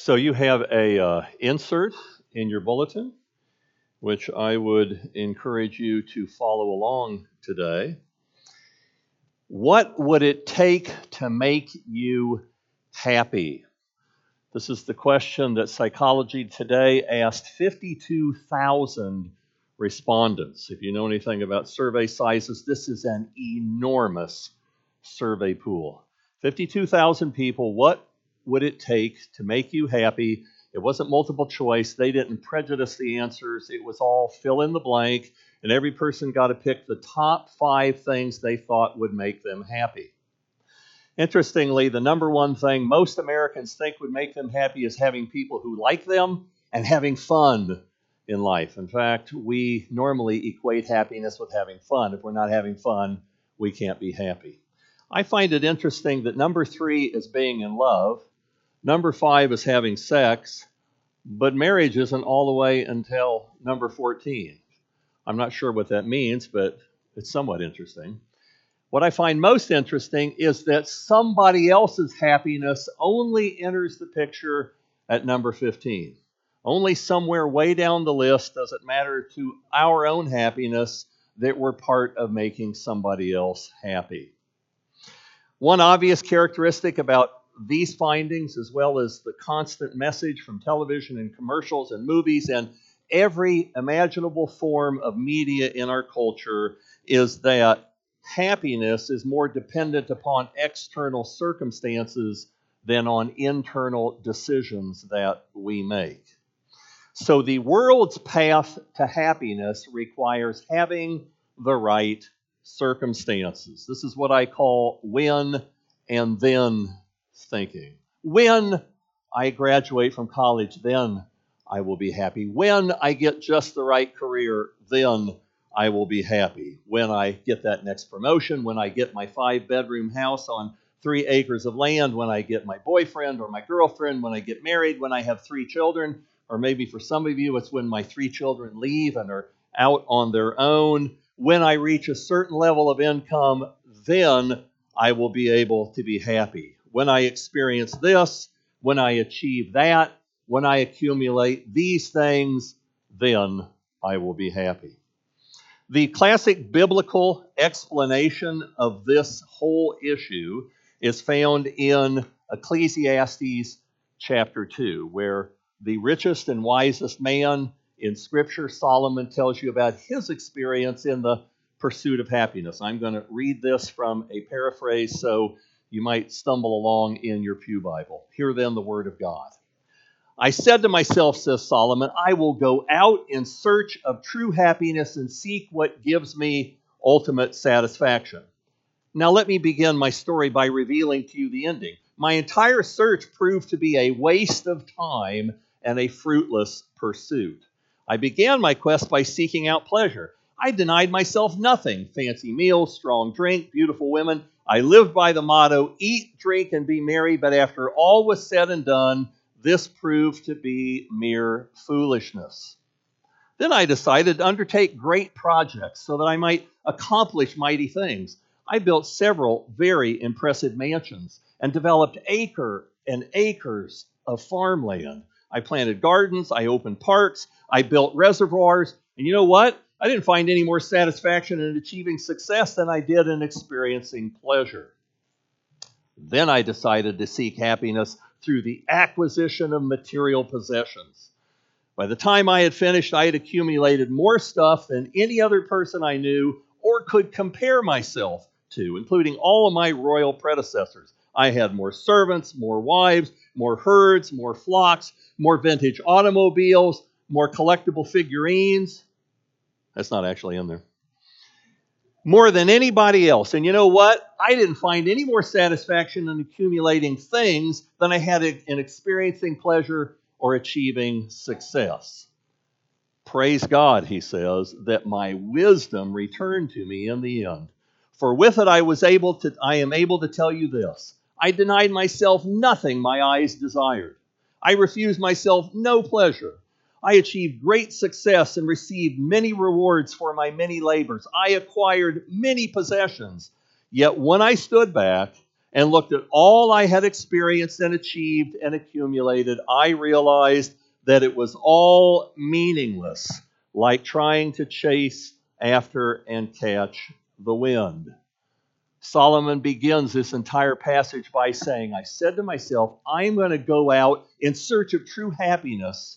So you have a insert in your bulletin, which I would encourage you to follow along today. What would it take to make you happy? This is the question that Psychology Today asked 52,000 respondents. If you know anything about survey sizes, this is an enormous survey pool. 52,000 people, what would it take to make you happy? It wasn't multiple choice. They didn't prejudice the answers. It was all fill in the blank, and every person got to pick the top 5 things they thought would make them happy. Interestingly, the number one thing most Americans think would make them happy is having people who like them and having fun in life. In fact, we normally equate happiness with having fun. If we're not having fun, we can't be happy. I find it interesting that number 3 is being in love, number 5 is having sex, but marriage isn't all the way until number 14. I'm not sure what that means, but it's somewhat interesting. What I find most interesting is that somebody else's happiness only enters the picture at number 15. Only somewhere way down the list does it matter to our own happiness that we're part of making somebody else happy. One obvious characteristic about these findings, as well as the constant message from television and commercials and movies and every imaginable form of media in our culture, is that happiness is more dependent upon external circumstances than on internal decisions that we make. So the world's path to happiness requires having the right circumstances. This is what I call when and then thinking. When I graduate from college, then I will be happy. When I get just the right career, then I will be happy. When I get that next promotion, when I get my 5-bedroom house on 3 acres of land, when I get my boyfriend or my girlfriend, when I get married, when I have 3 children, or maybe for some of you, it's when my 3 children leave and are out on their own. When I reach a certain level of income, then I will be able to be happy. When I experience this, when I achieve that, when I accumulate these things, then I will be happy. The classic biblical explanation of this whole issue is found in Ecclesiastes chapter 2, where the richest and wisest man in Scripture, Solomon, tells you about his experience in the pursuit of happiness. I'm going to read this from a paraphrase, so you might stumble along in your pew Bible. Hear then the word of God. I said to myself, says Solomon, I will go out in search of true happiness and seek what gives me ultimate satisfaction. Now let me begin my story by revealing to you the ending. My entire search proved to be a waste of time and a fruitless pursuit. I began my quest by seeking out pleasure. I denied myself nothing: fancy meals, strong drink, beautiful women. I lived by the motto, eat, drink, and be merry, but after all was said and done, this proved to be mere foolishness. Then I decided to undertake great projects so that I might accomplish mighty things. I built several very impressive mansions and developed acres and acres of farmland. I planted gardens, I opened parks, I built reservoirs, and you know what? I didn't find any more satisfaction in achieving success than I did in experiencing pleasure. Then I decided to seek happiness through the acquisition of material possessions. By the time I had finished, I had accumulated more stuff than any other person I knew or could compare myself to, including all of my royal predecessors. I had more servants, more wives, more herds, more flocks, more vintage automobiles, more collectible figurines. That's not actually in there. More than anybody else. And you know what? I didn't find any more satisfaction in accumulating things than I had in experiencing pleasure or achieving success. Praise God, he says, that my wisdom returned to me in the end. For with it I am able to tell you this. I denied myself nothing my eyes desired. I refused myself no pleasure. I achieved great success and received many rewards for my many labors. I acquired many possessions. Yet when I stood back and looked at all I had experienced and achieved and accumulated, I realized that it was all meaningless, like trying to chase after and catch the wind. Solomon begins this entire passage by saying, I said to myself, I'm going to go out in search of true happiness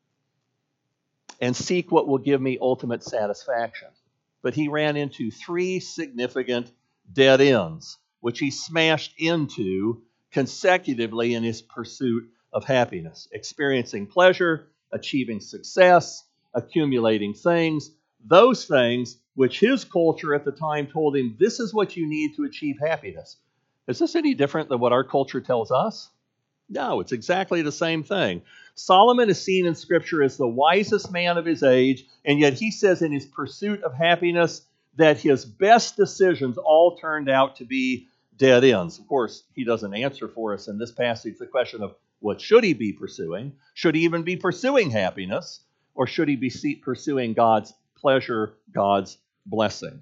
and seek what will give me ultimate satisfaction. But he ran into three significant dead ends, which he smashed into consecutively in his pursuit of happiness, experiencing pleasure, achieving success, accumulating things, those things which his culture at the time told him, this is what you need to achieve happiness. Is this any different than what our culture tells us? No, it's exactly the same thing. Solomon is seen in Scripture as the wisest man of his age, and yet he says in his pursuit of happiness that his best decisions all turned out to be dead ends. Of course, he doesn't answer for us in this passage the question of what should he be pursuing? Should he even be pursuing happiness? Or should he be pursuing God's pleasure, God's blessing?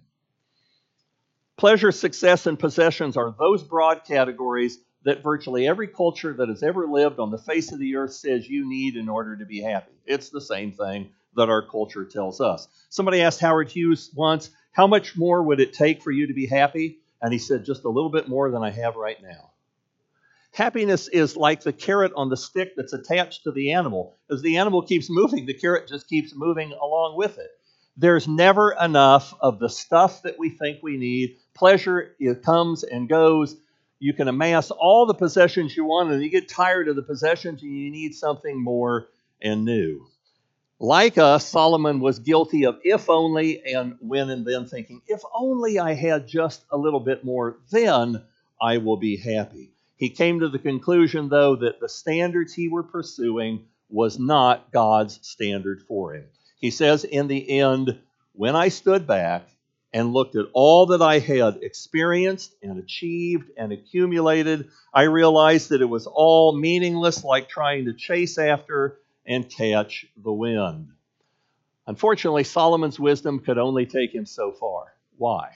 Pleasure, success, and possessions are those broad categories that virtually every culture that has ever lived on the face of the earth says you need in order to be happy. It's the same thing that our culture tells us. Somebody asked Howard Hughes once, how much more would it take for you to be happy? And he said, just a little bit more than I have right now. Happiness is like the carrot on the stick that's attached to the animal. As the animal keeps moving, the carrot just keeps moving along with it. There's never enough of the stuff that we think we need. Pleasure, it comes and goes. You can amass all the possessions you want, and you get tired of the possessions and you need something more and new. Like us, Solomon was guilty of if only and when and then thinking, if only I had just a little bit more, then I will be happy. He came to the conclusion, though, that the standards he were pursuing was not God's standard for him. He says in the end, when I stood back and looked at all that I had experienced and achieved and accumulated, I realized that it was all meaningless, like trying to chase after and catch the wind. Unfortunately, Solomon's wisdom could only take him so far. Why?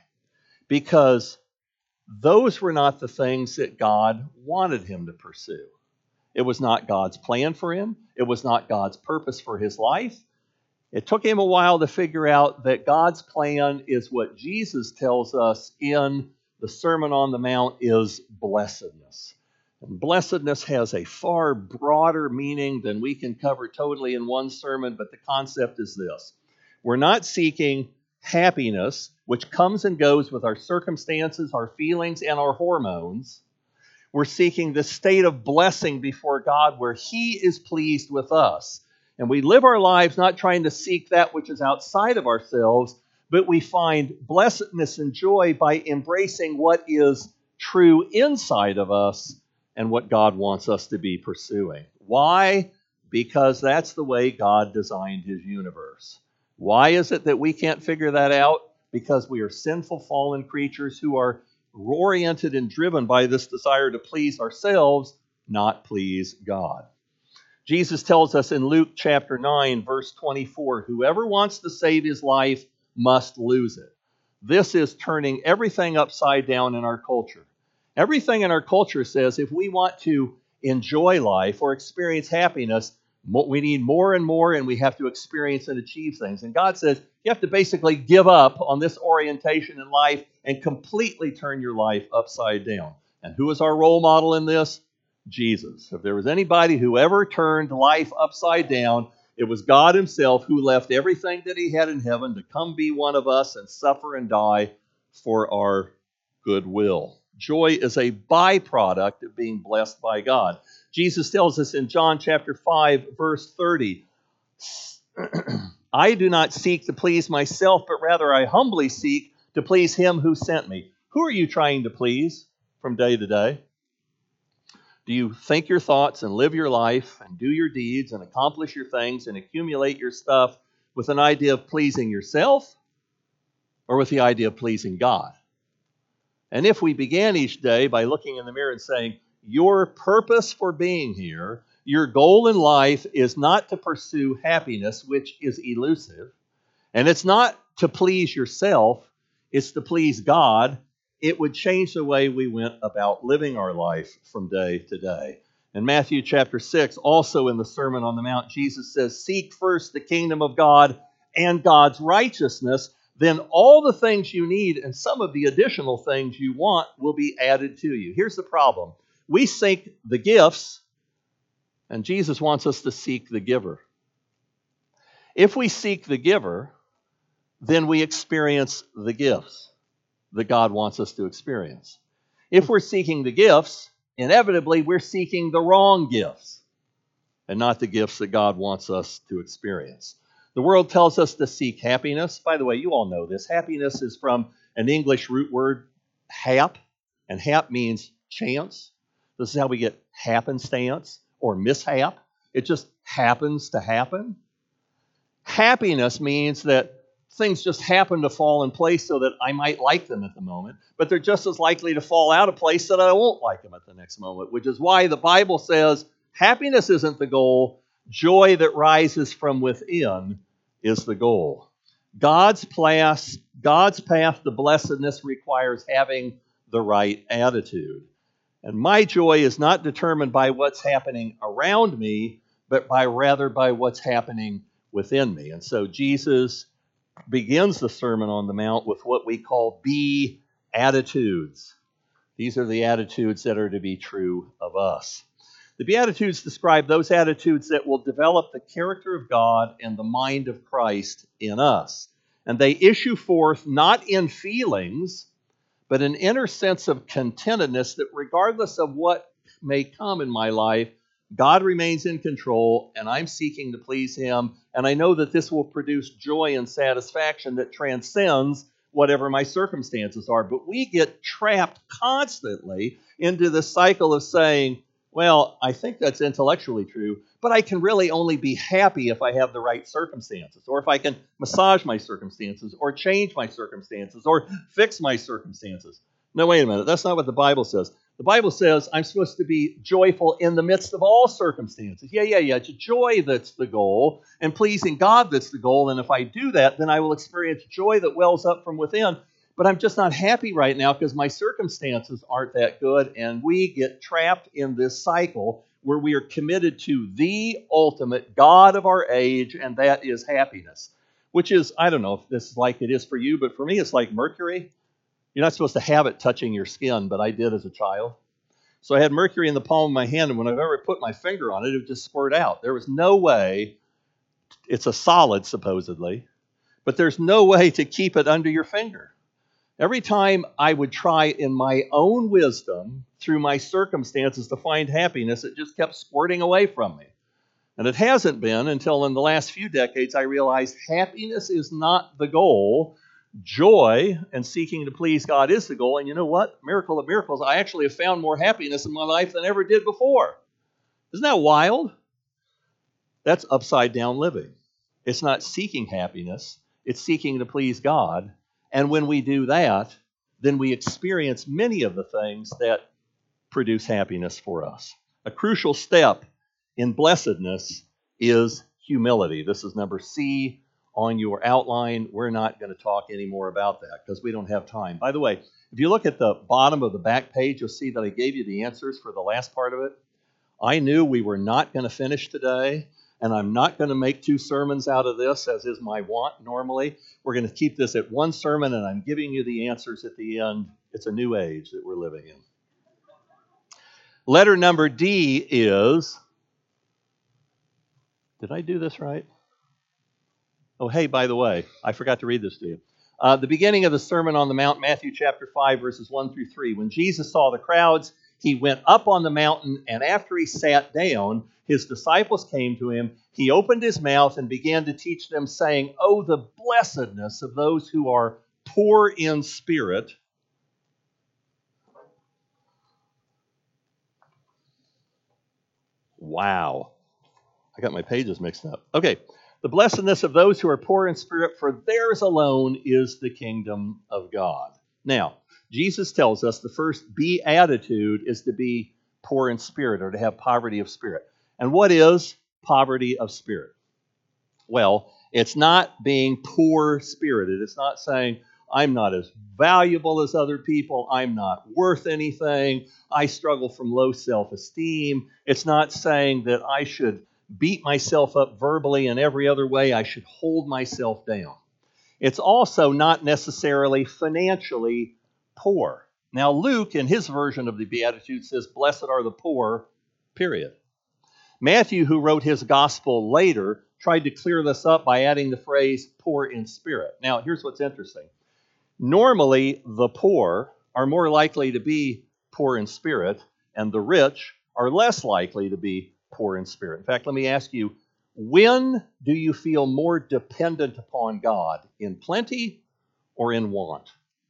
Because those were not the things that God wanted him to pursue. It was not God's plan for him. It was not God's purpose for his life. It took him a while to figure out that God's plan is what Jesus tells us in the Sermon on the Mount is blessedness. And blessedness has a far broader meaning than we can cover totally in one sermon, but the concept is this. We're not seeking happiness, which comes and goes with our circumstances, our feelings, and our hormones. We're seeking the state of blessing before God where He is pleased with us. And we live our lives not trying to seek that which is outside of ourselves, but we find blessedness and joy by embracing what is true inside of us and what God wants us to be pursuing. Why? Because that's the way God designed His universe. Why is it that we can't figure that out? Because we are sinful, fallen creatures who are oriented and driven by this desire to please ourselves, not please God. Jesus tells us in Luke chapter 9, verse 24, whoever wants to save his life must lose it. This is turning everything upside down in our culture. Everything in our culture says if we want to enjoy life or experience happiness, we need more and more, and we have to experience and achieve things. And God says you have to basically give up on this orientation in life and completely turn your life upside down. And who is our role model in this? Jesus. If there was anybody who ever turned life upside down, it was God Himself, who left everything that He had in heaven to come be one of us and suffer and die for our goodwill. Joy is a byproduct of being blessed by God. Jesus tells us in John chapter 5, verse 30, I do not seek to please myself, but rather I humbly seek to please Him who sent me. Who are you trying to please from day to day? Do you think your thoughts and live your life and do your deeds and accomplish your things and accumulate your stuff with an idea of pleasing yourself or with the idea of pleasing God? And if we began each day by looking in the mirror and saying, your purpose for being here, your goal in life is not to pursue happiness, which is elusive, and it's not to please yourself, it's to please God, it would change the way we went about living our life from day to day. In Matthew chapter 6, also in the Sermon on the Mount, Jesus says, "Seek first the kingdom of God and God's righteousness, then all the things you need and some of the additional things you want will be added to you." Here's the problem. We seek the gifts, and Jesus wants us to seek the giver. If we seek the giver, then we experience the gifts that God wants us to experience. If we're seeking the gifts, inevitably we're seeking the wrong gifts and not the gifts that God wants us to experience. The world tells us to seek happiness. By the way, you all know this. Happiness is from an English root word, hap, and hap means chance. This is how we get happenstance or mishap. It just happens to happen. Happiness means that things just happen to fall in place so that I might like them at the moment, but they're just as likely to fall out of place that I won't like them at the next moment, which is why the Bible says happiness isn't the goal. Joy that rises from within is the goal. God's path to blessedness requires having the right attitude. And my joy is not determined by what's happening around me, but rather by what's happening within me. And so Jesus begins the Sermon on the Mount with what we call Beatitudes. These are the attitudes that are to be true of us. The Beatitudes describe those attitudes that will develop the character of God and the mind of Christ in us. And they issue forth not in feelings, but an inner sense of contentedness that regardless of what may come in my life, God remains in control, and I'm seeking to please Him, and I know that this will produce joy and satisfaction that transcends whatever my circumstances are. But we get trapped constantly into the cycle of saying, well, I think that's intellectually true, but I can really only be happy if I have the right circumstances, or if I can massage my circumstances, or change my circumstances, or fix my circumstances. No, wait a minute. That's not what the Bible says. The Bible says I'm supposed to be joyful in the midst of all circumstances. Yeah. It's joy that's the goal, and pleasing God that's the goal. And if I do that, then I will experience joy that wells up from within. But I'm just not happy right now because my circumstances aren't that good. And we get trapped in this cycle where we are committed to the ultimate God of our age, and that is happiness, which is, I don't know if this is like it is for you, but for me, it's like mercury. You're not supposed to have it touching your skin, but I did as a child. So I had mercury in the palm of my hand, and when I've ever put my finger on it, it would just squirt out. There was no way, it's a solid supposedly, but there's no way to keep it under your finger. Every time I would try in my own wisdom, through my circumstances, to find happiness, it just kept squirting away from me. And it hasn't been until in the last few decades I realized happiness is not the goal. Joy and seeking to please God is the goal. And you know what? Miracle of miracles, I actually have found more happiness in my life than I ever did before. Isn't that wild? That's upside down living. It's not seeking happiness. It's seeking to please God. And when we do that, then we experience many of the things that produce happiness for us. A crucial step in blessedness is humility. This is number C on your outline. We're not going to talk any more about that because we don't have time. By the way, if you look at the bottom of the back page, you'll see that I gave you the answers for the last part of it. I knew we were not going to finish today, and I'm not going to make 2 sermons out of this, as is my wont normally. We're going to keep this at 1 sermon, and I'm giving you the answers at the end. It's a new age that we're living in. Letter number D is, did I do this right? Oh, hey, by the way, I forgot to read this to you. The beginning of the Sermon on the Mount, Matthew chapter 5, verses 1 through 3. When Jesus saw the crowds, he went up on the mountain, and after he sat down, his disciples came to him. He opened his mouth and began to teach them, saying, "Oh, the blessedness of those who are poor in spirit." Wow. I got my pages mixed up. Okay. The blessedness of those who are poor in spirit, for theirs alone is the kingdom of God. Now, Jesus tells us the first beatitude is to be poor in spirit, or to have poverty of spirit. And what is poverty of spirit? Well, it's not being poor-spirited. It's not saying, I'm not as valuable as other people. I'm not worth anything. I struggle from low self-esteem. It's not saying that I should beat myself up verbally in every other way. I should hold myself down. It's also not necessarily financially poor. Now, Luke, in his version of the Beatitudes, says, blessed are the poor, period. Matthew, who wrote his gospel later, tried to clear this up by adding the phrase poor in spirit. Now, here's what's interesting. Normally, the poor are more likely to be poor in spirit, and the rich are less likely to be poor in spirit. In fact, let me ask you, when do you feel more dependent upon God, in plenty or in want?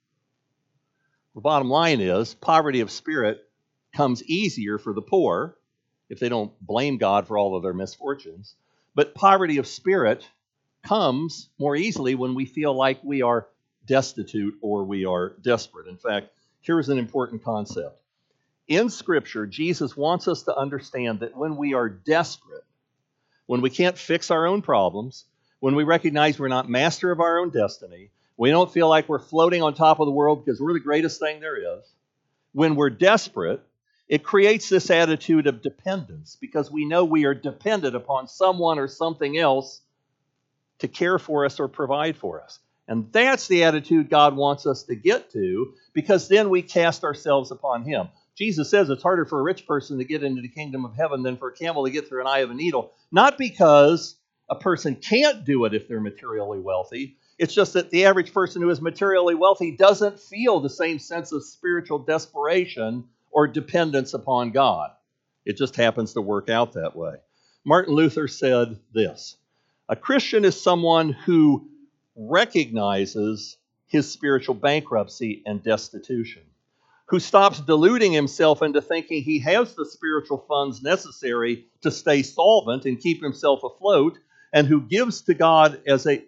The bottom line is, poverty of spirit comes easier for the poor if they don't blame God for all of their misfortunes. But poverty of spirit comes more easily when we feel like we are destitute or we are desperate. In fact, here's an important concept. In Scripture, Jesus wants us to understand that when we are desperate, when we can't fix our own problems, when we recognize we're not master of our own destiny, we don't feel like we're floating on top of the world because we're the greatest thing there is. When we're desperate, it creates this attitude of dependence because we know we are dependent upon someone or something else to care for us or provide for us. And that's the attitude God wants us to get to, because then we cast ourselves upon Him. Jesus says it's harder for a rich person to get into the kingdom of heaven than for a camel to get through an eye of a needle. Not because a person can't do it if they're materially wealthy. It's just that the average person who is materially wealthy doesn't feel the same sense of spiritual desperation or dependence upon God. It just happens to work out that way. Martin Luther said this: a Christian is someone who recognizes his spiritual bankruptcy and destitution, who stops deluding himself into thinking he has the spiritual funds necessary to stay solvent and keep himself afloat, and who goes to God as a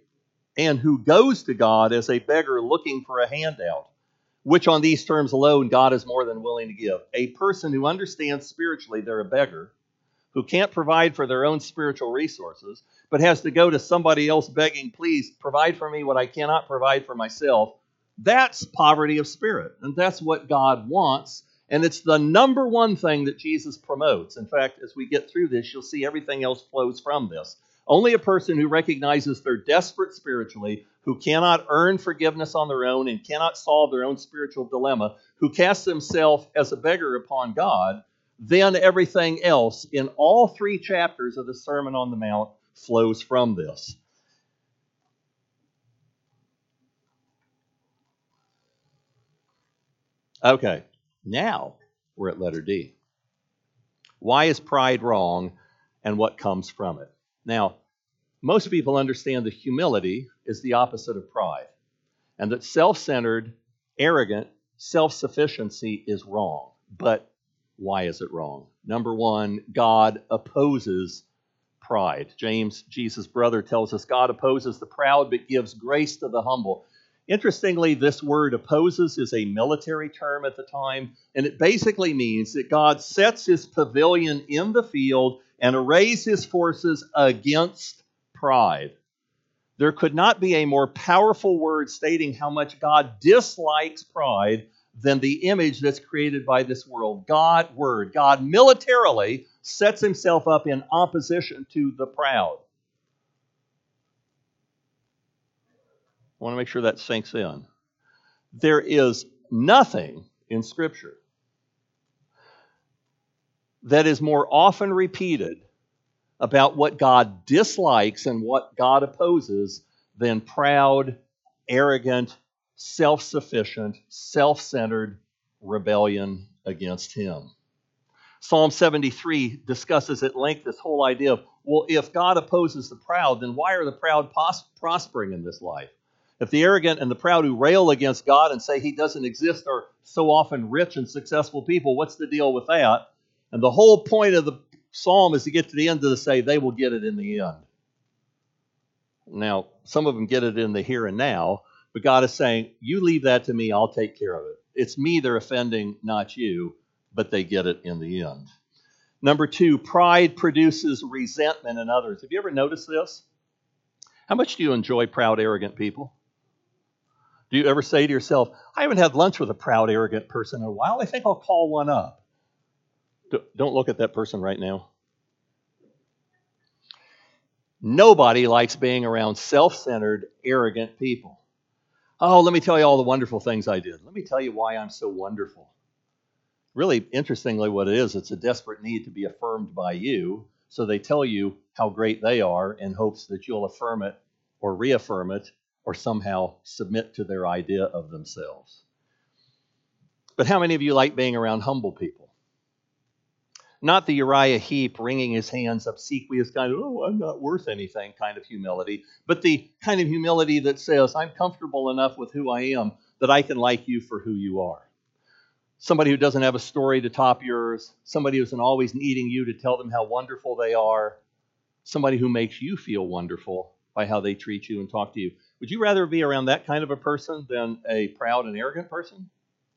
beggar looking for a handout, which on these terms alone God is more than willing to give. A person who understands spiritually they're a beggar, who can't provide for their own spiritual resources, but has to go to somebody else begging, please provide for me what I cannot provide for myself. That's poverty of spirit, and that's what God wants, and it's the number one thing that Jesus promotes. In fact, as we get through this, you'll see everything else flows from this. Only a person who recognizes they're desperate spiritually, who cannot earn forgiveness on their own and cannot solve their own spiritual dilemma, who casts himself as a beggar upon God, then everything else in all 3 chapters of the Sermon on the Mount flows from this. Okay, now we're at letter D. Why is pride wrong and what comes from it? Now, most people understand that humility is the opposite of pride, and that self-centered, arrogant, self-sufficiency is wrong. But why is it wrong? Number one, God opposes pride. James, Jesus' brother, tells us God opposes the proud but gives grace to the humble. Interestingly, this word opposes is a military term at the time, and it basically means that God sets his pavilion in the field and arrays his forces against pride. There could not be a more powerful word stating how much God dislikes pride than the image that's created by this world. God militarily sets himself up in opposition to the proud. I want to make sure that sinks in. There is nothing in Scripture that is more often repeated about what God dislikes and what God opposes than proud, arrogant, self-sufficient, self-centered rebellion against him. Psalm 73 discusses at length this whole idea of, well, if God opposes the proud, then why are the proud prospering in this life? If the arrogant and the proud who rail against God and say he doesn't exist are so often rich and successful people, what's the deal with that? And the whole point of the psalm is to get to the end of the say, they will get it in the end. Now, some of them get it in the here and now, but God is saying, you leave that to me, I'll take care of it. It's me they're offending, not you, but they get it in the end. Number 2, pride produces resentment in others. Have you ever noticed this? How much do you enjoy proud, arrogant people? Do you ever say to yourself, I haven't had lunch with a proud, arrogant person in a while. I think I'll call one up. Don't look at that person right now. Nobody likes being around self-centered, arrogant people. Oh, let me tell you all the wonderful things I did. Let me tell you why I'm so wonderful. Really, interestingly, what it is, it's a desperate need to be affirmed by you. So they tell you how great they are in hopes that you'll affirm it or reaffirm it or somehow submit to their idea of themselves. But how many of you like being around humble people? Not the Uriah Heep wringing his hands, obsequious kind of, oh, I'm not worth anything kind of humility, but the kind of humility that says, I'm comfortable enough with who I am that I can like you for who you are. Somebody who doesn't have a story to top yours, somebody who isn't always needing you to tell them how wonderful they are, somebody who makes you feel wonderful by how they treat you and talk to you. Would you rather be around that kind of a person than a proud and arrogant person?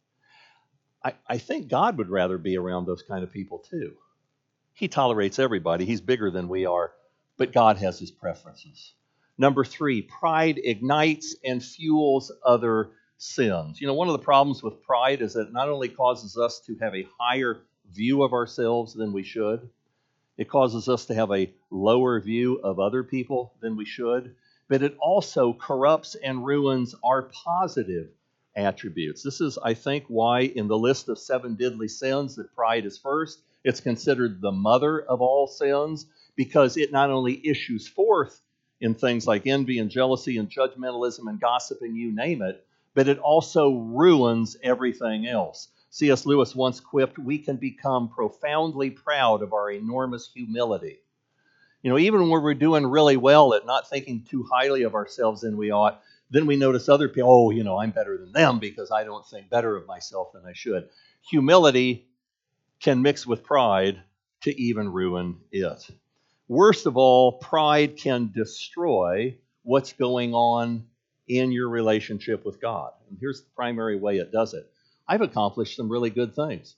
I think God would rather be around those kind of people too. He tolerates everybody. He's bigger than we are, but God has his preferences. Number 3, pride ignites and fuels other sins. You know, one of the problems with pride is that it not only causes us to have a higher view of ourselves than we should, it causes us to have a lower view of other people than we should, but it also corrupts and ruins our positive attributes. This is, I think, why in the list of 7 deadly sins that pride is first. It's considered the mother of all sins because it not only issues forth in things like envy and jealousy and judgmentalism and gossip and you name it, but it also ruins everything else. C.S. Lewis once quipped, we can become profoundly proud of our enormous humility. You know, even when we're doing really well at not thinking too highly of ourselves than we ought, then we notice other people, oh, you know, I'm better than them because I don't think better of myself than I should. Humility can mix with pride to even ruin it. Worst of all, pride can destroy what's going on in your relationship with God. And here's the primary way it does it. I've accomplished some really good things.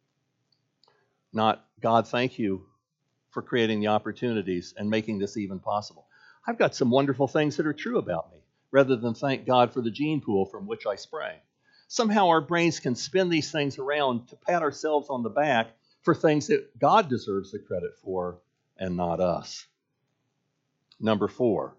Not, God, thank you for creating the opportunities and making this even possible. I've got some wonderful things that are true about me, rather than thank God for the gene pool from which I sprang. Somehow our brains can spin these things around to pat ourselves on the back for things that God deserves the credit for and not us. Number 4,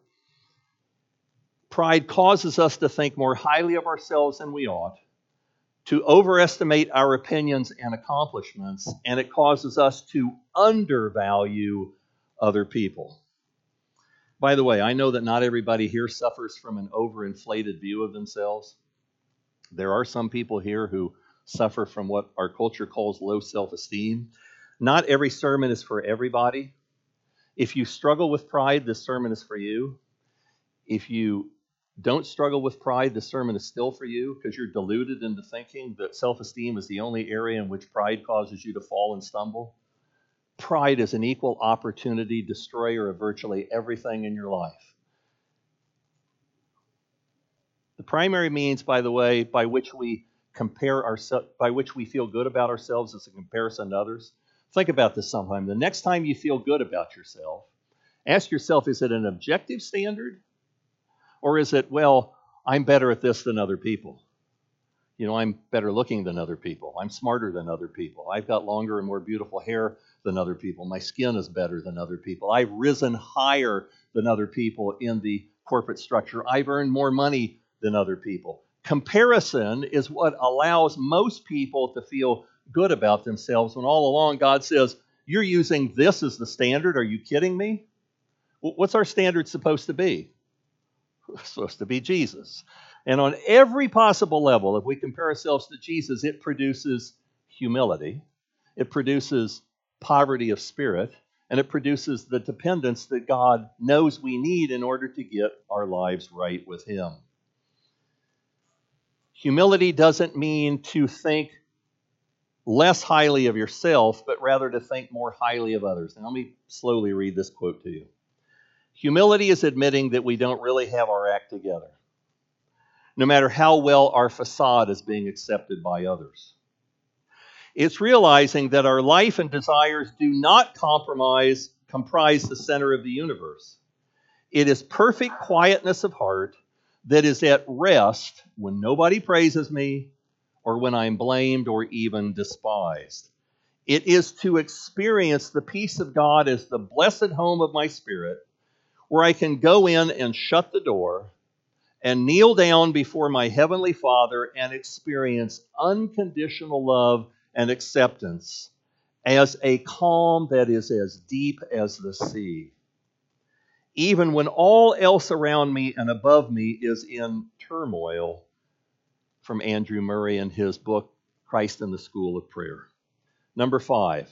pride causes us to think more highly of ourselves than we ought, to overestimate our opinions and accomplishments, and it causes us to undervalue other people. By the way, I know that not everybody here suffers from an overinflated view of themselves. There are some people here who suffer from what our culture calls low self-esteem. Not every sermon is for everybody. If you struggle with pride, this sermon is for you. If you don't struggle with pride, this sermon is still for you because you're deluded into thinking that self-esteem is the only area in which pride causes you to fall and stumble. Pride is an equal opportunity destroyer of virtually everything in your life. The primary means, by the way, by which we feel good about ourselves is a comparison to others. Think about this sometime. The next time you feel good about yourself, ask yourself, is it an objective standard? Or is it, well, I'm better at this than other people? You know, I'm better looking than other people. I'm smarter than other people. I've got longer and more beautiful hair than other people. My skin is better than other people. I've risen higher than other people in the corporate structure. I've earned more money than other people. Comparison is what allows most people to feel good about themselves when all along God says, you're using this as the standard. Are you kidding me? What's our standard supposed to be? It's supposed to be Jesus. And on every possible level, if we compare ourselves to Jesus, it produces humility, it produces poverty of spirit, and it produces the dependence that God knows we need in order to get our lives right with Him. Humility doesn't mean to think less highly of yourself, but rather to think more highly of others. And let me slowly read this quote to you. Humility is admitting that we don't really have our act together, no matter how well our facade is being accepted by others. It's realizing that our life and desires do not comprise the center of the universe. It is perfect quietness of heart, that is at rest when nobody praises me or when I'm blamed or even despised. It is to experience the peace of God as the blessed home of my spirit, where I can go in and shut the door and kneel down before my Heavenly Father and experience unconditional love and acceptance as a calm that is as deep as the sea. Even when all else around me and above me is in turmoil, from Andrew Murray in his book, Christ in the School of Prayer. Number 5,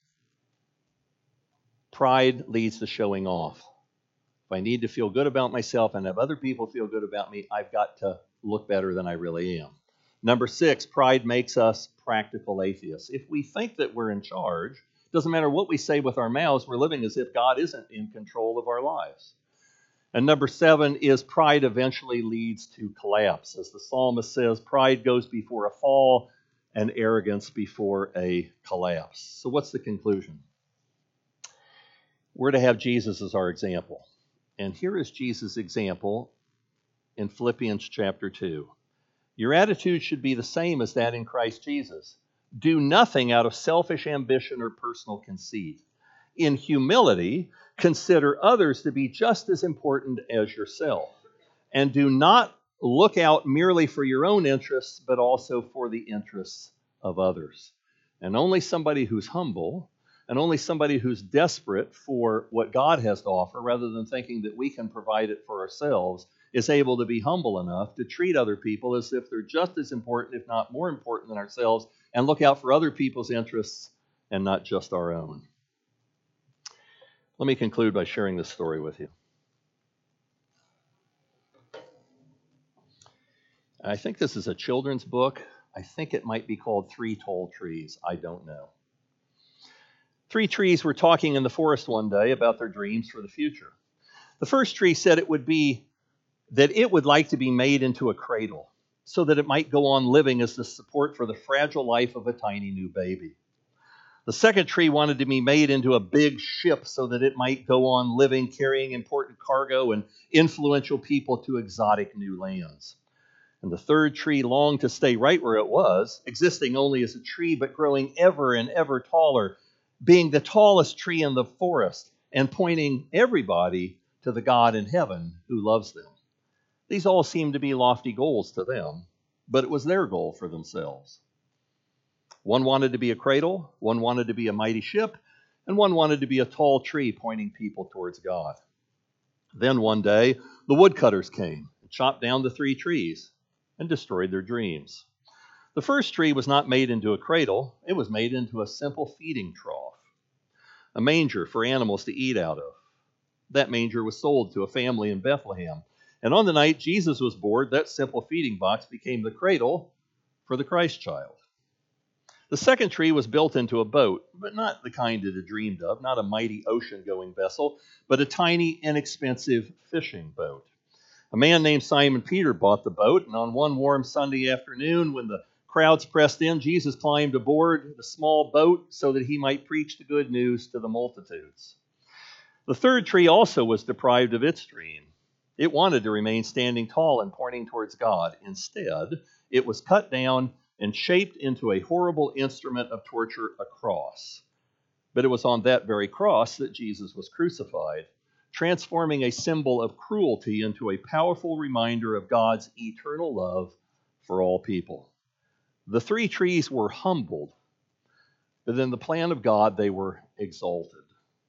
pride leads to showing off. If I need to feel good about myself and have other people feel good about me, I've got to look better than I really am. Number 6, pride makes us practical atheists. If we think that we're in charge, doesn't matter what we say with our mouths, we're living as if God isn't in control of our lives. And number 7 is pride eventually leads to collapse. As the psalmist says, pride goes before a fall and arrogance before a collapse. So what's the conclusion? We're to have Jesus as our example. And here is Jesus' example in Philippians chapter 2. Your attitude should be the same as that in Christ Jesus. Do nothing out of selfish ambition or personal conceit. In humility, consider others to be just as important as yourself. And do not look out merely for your own interests, but also for the interests of others. And only somebody who's humble and only somebody who's desperate for what God has to offer, rather than thinking that we can provide it for ourselves, is able to be humble enough to treat other people as if they're just as important, if not more important than ourselves, and look out for other people's interests and not just our own. Let me conclude by sharing this story with you. I think this is a children's book. I think it might be called 3 Tall Trees. I don't know. 3 trees were talking in the forest one day about their dreams for the future. The first tree said it would like to be made into a cradle so that it might go on living as the support for the fragile life of a tiny new baby. The second tree wanted to be made into a big ship so that it might go on living, carrying important cargo and influential people to exotic new lands. And the third tree longed to stay right where it was, existing only as a tree, but growing ever and ever taller, being the tallest tree in the forest and pointing everybody to the God in heaven who loves them. These all seemed to be lofty goals to them, but it was their goal for themselves. One wanted to be a cradle, one wanted to be a mighty ship, and one wanted to be a tall tree pointing people towards God. Then one day, the woodcutters came and chopped down the 3 trees and destroyed their dreams. The first tree was not made into a cradle, it was made into a simple feeding trough, a manger for animals to eat out of. That manger was sold to a family in Bethlehem, and on the night Jesus was born, that simple feeding box became the cradle for the Christ child. The second tree was built into a boat, but not the kind it had dreamed of, not a mighty ocean-going vessel, but a tiny, inexpensive fishing boat. A man named Simon Peter bought the boat, and on one warm Sunday afternoon, when the crowds pressed in, Jesus climbed aboard the small boat so that he might preach the good news to the multitudes. The third tree also was deprived of its dream. It wanted to remain standing tall and pointing towards God. Instead, it was cut down and shaped into a horrible instrument of torture, a cross. But it was on that very cross that Jesus was crucified, transforming a symbol of cruelty into a powerful reminder of God's eternal love for all people. The 3 trees were humbled, but in the plan of God, they were exalted.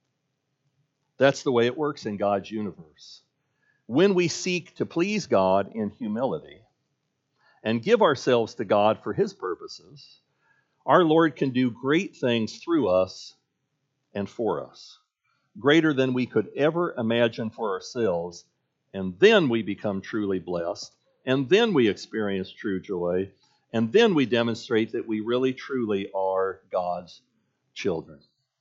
That's the way it works in God's universe. When we seek to please God in humility and give ourselves to God for His purposes, our Lord can do great things through us and for us, greater than we could ever imagine for ourselves, and then we become truly blessed, and then we experience true joy, and then we demonstrate that we really truly are God's children.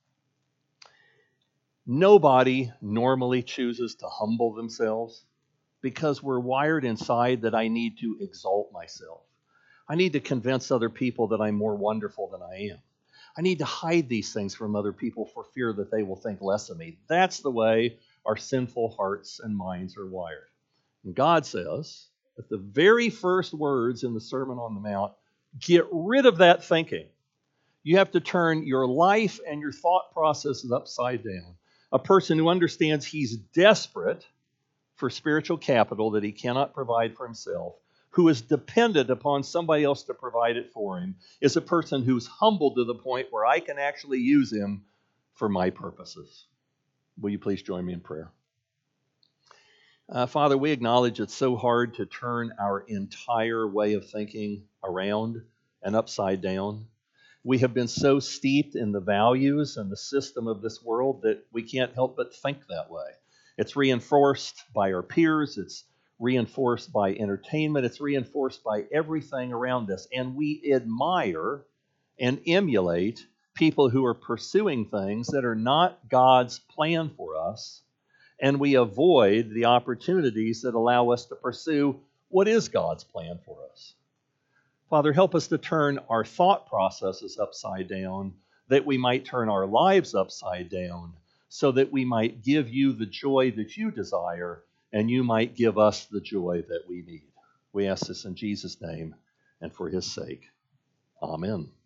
Nobody normally chooses to humble themselves because we're wired inside that I need to exalt myself. I need to convince other people that I'm more wonderful than I am. I need to hide these things from other people for fear that they will think less of me. That's the way our sinful hearts and minds are wired. And God says, at the very first words in the Sermon on the Mount, get rid of that thinking. You have to turn your life and your thought processes upside down. A person who understands he's desperate for spiritual capital that he cannot provide for himself, who is dependent upon somebody else to provide it for him, is a person who's humbled to the point where I can actually use him for my purposes. Will you please join me in prayer? Father, we acknowledge it's so hard to turn our entire way of thinking around and upside down. We have been so steeped in the values and the system of this world that we can't help but think that way. It's reinforced by our peers. It's reinforced by entertainment. It's reinforced by everything around us. And we admire and emulate people who are pursuing things that are not God's plan for us. And we avoid the opportunities that allow us to pursue what is God's plan for us. Father, help us to turn our thought processes upside down, that we might turn our lives upside down, so that we might give you the joy that you desire, and you might give us the joy that we need. We ask this in Jesus' name and for his sake. Amen.